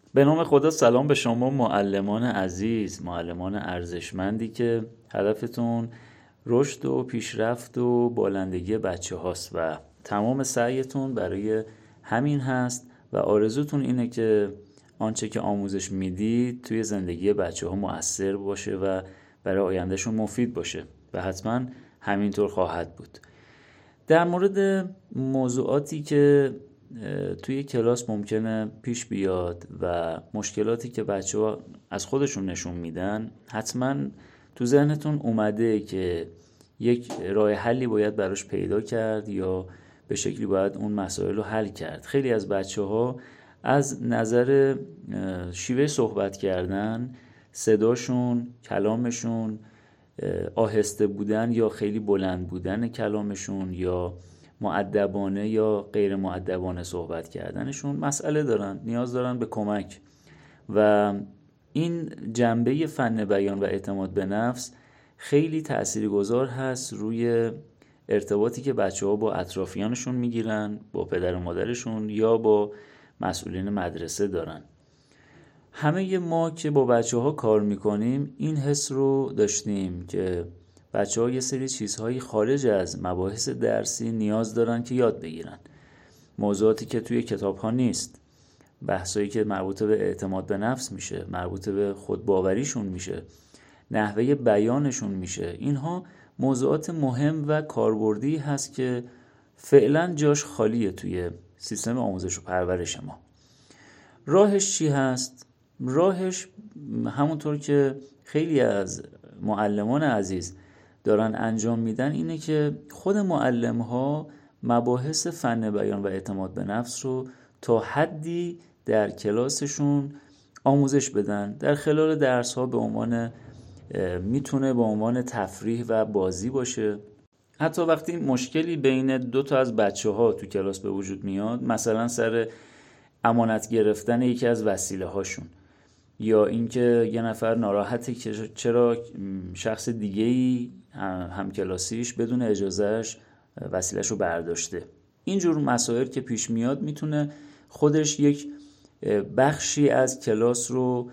به نام خدا، سلام به شما معلمان عزیز، معلمان ارزشمندی که هدفتون رشد و پیشرفت و بالندگی بچه هاست و تمام سعیتون برای همین هست و آرزوتون اینه که آنچه که آموزش میدید توی زندگی بچه ها مؤثر باشه و برای آیندهشون مفید باشه و حتما همینطور خواهد بود. در مورد موضوعاتی که توی کلاس ممکنه پیش بیاد و مشکلاتی که بچه ها از خودشون نشون میدن، حتما تو ذهنتون اومده که یک راه حلی باید براش پیدا کرد یا به شکلی باید اون مسائل رو حل کرد. خیلی از بچه ها از نظر شیوه صحبت کردن، صداشون، کلامشون، آهسته بودن یا خیلی بلند بودن کلامشون یا مؤدبانه یا غیر مؤدبانه صحبت کردنشون مسئله دارن، نیاز دارن به کمک. و این جنبه فن بیان و اعتماد به نفس خیلی تاثیرگذار هست روی ارتباطی که بچه ها با اطرافیانشون میگیرن، با پدر و مادرشون یا با مسئولین مدرسه دارن. همه ما که با بچه ها کار میکنیم این حس رو داشتیم که بچه ها یه سری چیزهایی خارج از مباحث درسی نیاز دارن که یاد بگیرن، موضوعاتی که توی کتاب ها نیست، بحثایی که مربوط به اعتماد به نفس میشه، مربوط به خودباوریشون میشه، نحوه بیانشون میشه. اینها موضوعات مهم و کاربردی هست که فعلا جاش خالیه توی سیستم آموزش و پرورش ما. راهش چی هست؟ راهش همونطور که خیلی از معلمان عزیز دارن انجام میدن اینه که خود معلم ها مباحث فن بیان و اعتماد به نفس رو تا حدی در کلاسشون آموزش بدن. در خلال درس ها به عنوان میتونه به عنوان تفریح و بازی باشه. حتی وقتی مشکلی بین دو تا از بچه ها تو کلاس به وجود میاد، مثلا سر امانت گرفتن یکی از وسیله هاشون، یا اینکه یه نفر ناراحته که چرا شخص دیگه‌ای همکلاسیش بدون اجازهش وسیله‌شو رو برداشته، اینجور مسائل که پیش میاد میتونه خودش یک بخشی از کلاس رو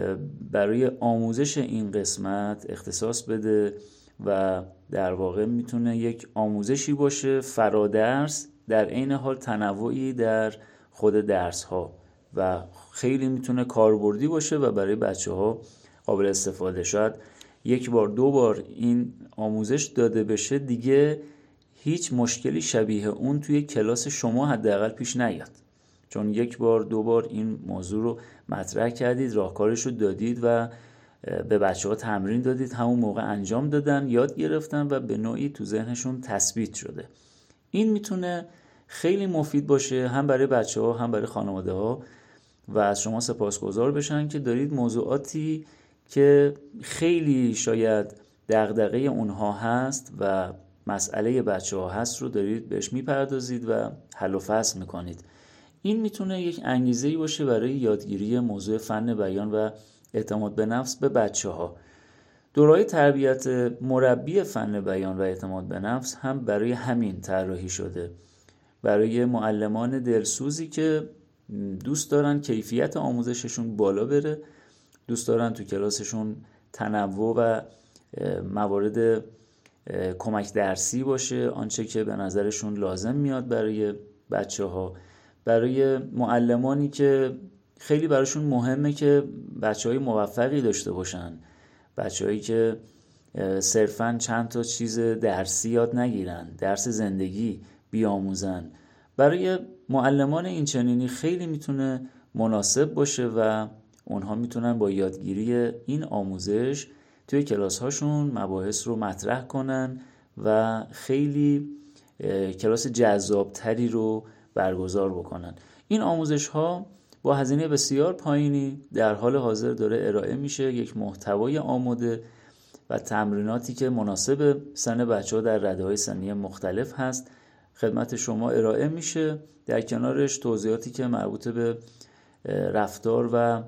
برای آموزش این قسمت اختصاص بده و در واقع میتونه یک آموزشی باشه فرادرس، در عین حال تنوعی در خود درس ها و خیلی میتونه کاربردی باشه و برای بچه ها قابل استفاده. شاید یک بار دو بار این آموزش داده بشه دیگه هیچ مشکلی شبیه اون توی کلاس شما حداقل پیش نیاد، چون یک بار دو بار این موضوع رو مطرح کردید، راهکارش رو دادید و به بچه ها تمرین دادید، همون موقع انجام دادن، یاد گرفتن و به نوعی تو ذهنشون تثبیت شده. این میتونه خیلی مفید باشه هم برای بچه ها هم برای خانواده ها و از شما سپاسگزار بشن که دارید موضوعاتی که خیلی شاید دغدغه اونها هست و مسئله بچه ها هست رو دارید بهش میپردازید و حل و فصل میکنید. این میتونه یک انگیزه‌ای باشه برای یادگیری موضوع فن بیان و اعتماد به نفس به بچه ها. دوره‌های تربیت مربی فن بیان و اعتماد به نفس هم برای همین طراحی شده، برای معلمان دلسوزی که دوست دارن کیفیت آموزششون بالا بره، دوست دارن تو کلاسشون تنوع و موارد کمک درسی باشه، آنچه که به نظرشون لازم میاد برای بچه ها، برای معلمانی که خیلی براشون مهمه که بچه های موفقی داشته باشن، بچه هایی که صرفاً چند تا چیز درسی یاد نگیرن، درس زندگی بیاموزن. برای معلمان این چنینی خیلی میتونه مناسب باشه و اونها میتونن با یادگیری این آموزش توی کلاس هاشون مباحث رو مطرح کنن و خیلی کلاس جذابتری رو برگزار بکنن. این آموزش ها با هزینه بسیار پایینی در حال حاضر داره ارائه میشه، یک محتوای آماده و تمریناتی که مناسب سن بچه ها در رده‌های سنی مختلف هست خدمت شما ارائه میشه. در کنارش توضیحاتی که مربوط به رفتار و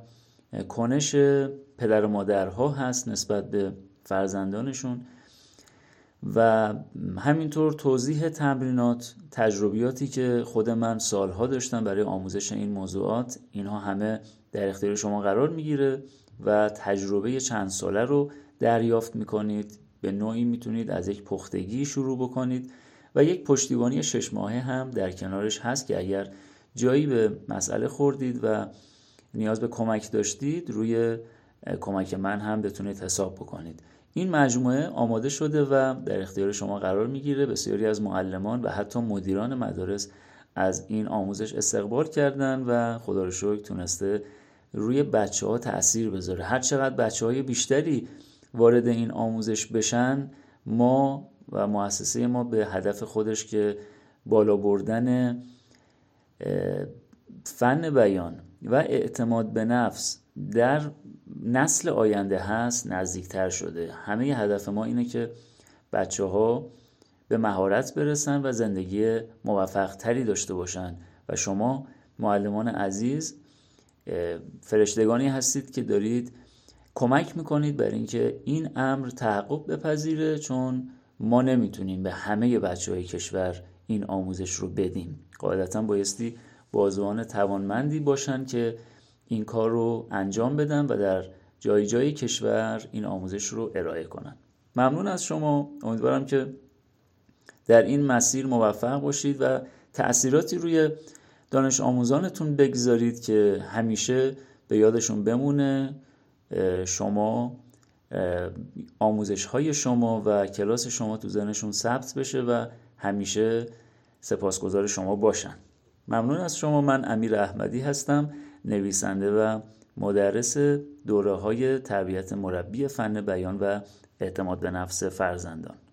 کنش پدر و مادرها هست نسبت به فرزندانشون و همینطور توضیح تمرینات، تجربیاتی که خود من سالها داشتم برای آموزش این موضوعات، اینها همه در اختیار شما قرار میگیره و تجربه چند ساله رو دریافت میکنید. به نوعی میتونید از یک پختگی شروع بکنید و یک پشتیبانی 6 ماهه هم در کنارش هست که اگر جایی به مسئله خوردید و نیاز به کمک داشتید، روی کمک من هم بتونید حساب بکنید. این مجموعه آماده شده و در اختیار شما قرار میگیره. بسیاری از معلمان و حتی مدیران مدارس از این آموزش استقبال کردن و خدا رو شکر تونسته روی بچه‌ها تأثیر بذاره. هر چقدر بچه‌های بیشتری وارد این آموزش بشن، ما و مؤسسه ما به هدف خودش که بالا بردن فن بیان و اعتماد به نفس در نسل آینده هست نزدیکتر شده. همه هدف ما اینه که بچه‌ها به مهارت برسن و زندگی موفق تری داشته باشن و شما معلمان عزیز فرشتگانی هستید که دارید کمک میکنید برای اینکه این امر تحقق بپذیره، چون ما نمیتونیم به همه بچه‌های کشور این آموزش رو بدیم. قاعدتاً بایستی بازوان توانمندی باشن که این کار رو انجام بدن و در جای جای کشور این آموزش رو ارائه کنن. ممنون از شما. امیدوارم که در این مسیر موفق باشید و تأثیراتی روی دانش آموزانتون بگذارید که همیشه به یادشون بمونه شما، آموزش های شما و کلاس شما تو ذهنشون ثبت بشه و همیشه سپاسگزار شما باشن. ممنون از شما. من امیر احمدی هستم، نویسنده و مدرس دوره‌های تربیت مربی فن بیان و اعتماد به نفس فرزندان.